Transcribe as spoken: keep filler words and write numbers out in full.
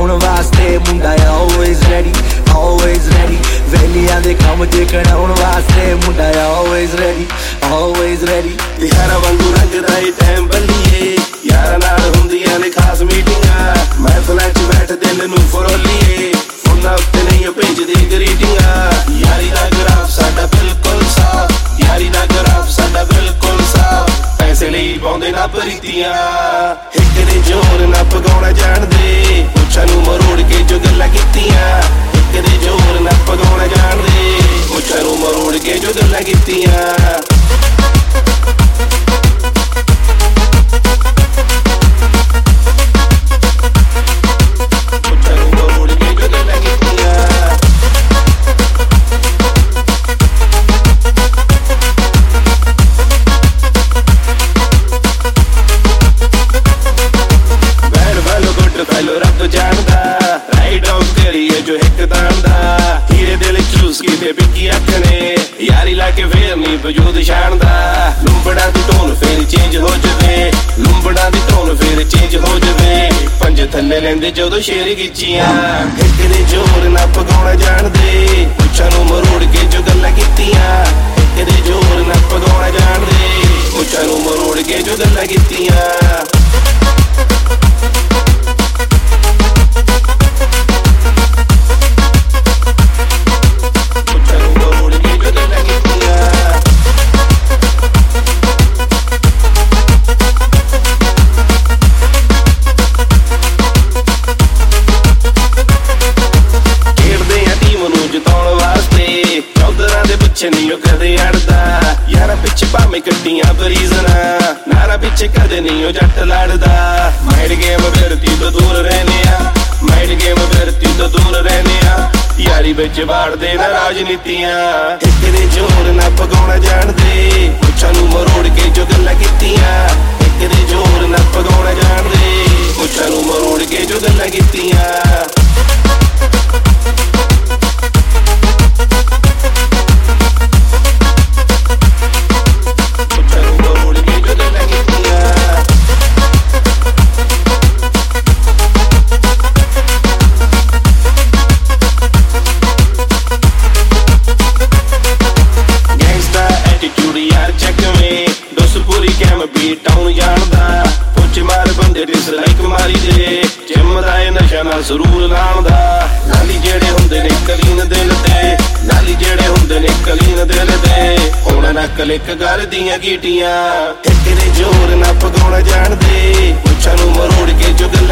ਕਰਾਉਣ ਵਾਸਤੇ ਮੁੰਡਾ always ready always ready ਵੇਲੀਆਂ ਦੇ ਕੰਮ ਤੇ ਕਰਾਉਣ ਵਾਸਤੇ ਮੁੰਡਾ always ready always ready ਯਾਰਾਂ ਵਾਂਗੂ ਰੰਗਦਾ ਏ ਟਾਈਮ ਬੱਲੀਏ ਯਾਰਾਂ ਨਾਲ ਹੁੰਦੀਆਂ ਨੇ ਖਾਸ ਮੀਟਿੰਗਾਂ ਮਹਿਫਲਾਂ 'ਚ ਬੈਠਦੇ ਨੂੰ ਫਰੋਲੀਏ ਫੋਨਾਂ ਉੱਤੇ ਨਹੀਂ ਭੇਜਦੇ ਗਰੀਟਿੰਗਾਂ ਯਾਰੀ ਦਾ ਗਰਾਫ ਸਾਡਾ ਬਿਲਕੁਲ ਸਾਫ ਯਾਰੀ ਦਾ ਗਰਾਫ ਸਾਡਾ ਬਿਲਕੁਲ ਸਾਫ ਪੈਸੇ ਲਈ ਪਾਉਂਦੇ ਨਾ ਪ੍ਰੀਤੀਆਂ ਇੱਕ ਦੇ ਜ਼ੋਰ ਨਾ ਪਗਾਉਣਾ ਜਾਣਦੇ ਮੁੱਛਾਂ ਨੂੰ ਮਰੋੜ ਕੇ ਜੋ ਗੱਲਾਂ ਕੀਤੀਆਂ ਇੱਕ ਦੇ ਜ਼ੋਰ ਨਾ ਪਗਾਉਣਾ ਜਾਣਦੇ ਮੁੱਛਾਂ ਨੂੰ ਮਰੋੜ ਕੇ ਜੋ ਗੱਲਾਂ ਕੀਤੀਆਂ ਯਾਰੀ ਲਾ ਕੇ ਫੇਰ ਨੀ ਵਜੂਦ ਛਾਣਦਾ ਲੁੰਬੜਾਂ ਦੀ ਧੁਨ ਫੇਰ ਚੇਂਜ ਹੋ ਜਾਵੇ ਲੁੰਬੜਾਂ ਦੀ ਧੁਨ ਫੇਰ ਚੇਂਜ ਹੋ ਜਾਵੇ ਪੰਜ ਥੱਲੇ ਲੈਂਦੇ ਜਦੋਂ ਸ਼ੇਰ ਗਿੱਚੀਆਂ ਇੱਕ ਦੇ ਜ਼ੋਰ ਨਾ ਪਗਾਉਣਾ ਜਾਣਦੇ ਮੁੱਛਾਂ ਨੂੰ ਮਰੋੜ ਕੇ ਜੋ ਗੱਲਾਂ ਕੀਤੀਆਂ ਇੱਕ ਦੇ ਜ਼ੋਰ ਨਾ ਪਗਾਉਣਾ ਜਾਣਦੇ ਮੁੱਛਾਂ ਨੂੰ ਮਰੋੜ ਕੇ ਜੋ ਗੱਲਾਂ ਕੀਤੀਆਂ ਨਹੀਂ ਉਹ ਕਦੇ ਅੜਦਾ ਯਾਰਾਂ ਪਿੱਛੇ ਭਾਵੇਂ ਕੱਟੀਆਂ ਬਰੀਜ਼ਨਾਂ ਨਾਰਾ ਪਿੱਛੇ ਕਦੇ ਨਹੀਂ ਉਹ ਜੱਟ ਲੜਦਾ ਮਾਈਂਡ ਗੇਮ ਫਿਰਤੀ ਤੋਂ ਦੂਰ ਰਹਿੰਦੇ ਆ ਮਾਈਂਡ ਗੇਮ ਫਿਰਤੀ ਤੋਂ ਦੂਰ ਰਹਿੰਦੇ ਆ ਯਾਰੀ ਵਿੱਚ ਵਾੜਦੇ ਨਾ ਰਾਜਨੀਤੀਆਂ ਇੱਕ ਦੇ ਜ਼ੋਰ ਨਾ ਪਗਾਉਣਾ ਜਾਣਦੇ ਮੁੱਛਾਂ ਨੂੰ ਮਰੋੜ ਕੇ ਜੋ ਗੱਲਾਂ ਕੀਤੀਆਂ ਇੱਕ ਦੇ ਜ਼ੋਰ ਨਾ ਪਗਾਉਣਾ ਜਾਣਦੇ ਮੁੱਛਾਂ ਨੂੰ ਮਰੋੜ ਕੇ ਜੋ ਗੱਲਾਂ ਕੀਤੀਆਂ ਜ਼ਰੂਰ ਲਾਉਂਦਾ ਨਾਲੀ ਜਿਹੜੇ ਹੁੰਦੇ ਨੇ ਕਲੀਨ ਦਿਲ ਤੇ ਨਾਲੀ ਜਿਹੜੇ ਹੁੰਦੇ ਨੇ ਕਲੀਨ ਦਿਲ ਤੇ ਹੁਣ ਨਾ ਕਲਿੱਕ ਕਰਦੀਆਂ ਗੀਟੀਆਂ ਇੱਕ ਦੇ ਜ਼ੋਰ ਨਾ ਪਗਾਉਣਾ ਜਾਣਦੇ ਮੁੱਛਾਂ ਨੂੰ ਮਰੋੜ ਕੇ ਜੋ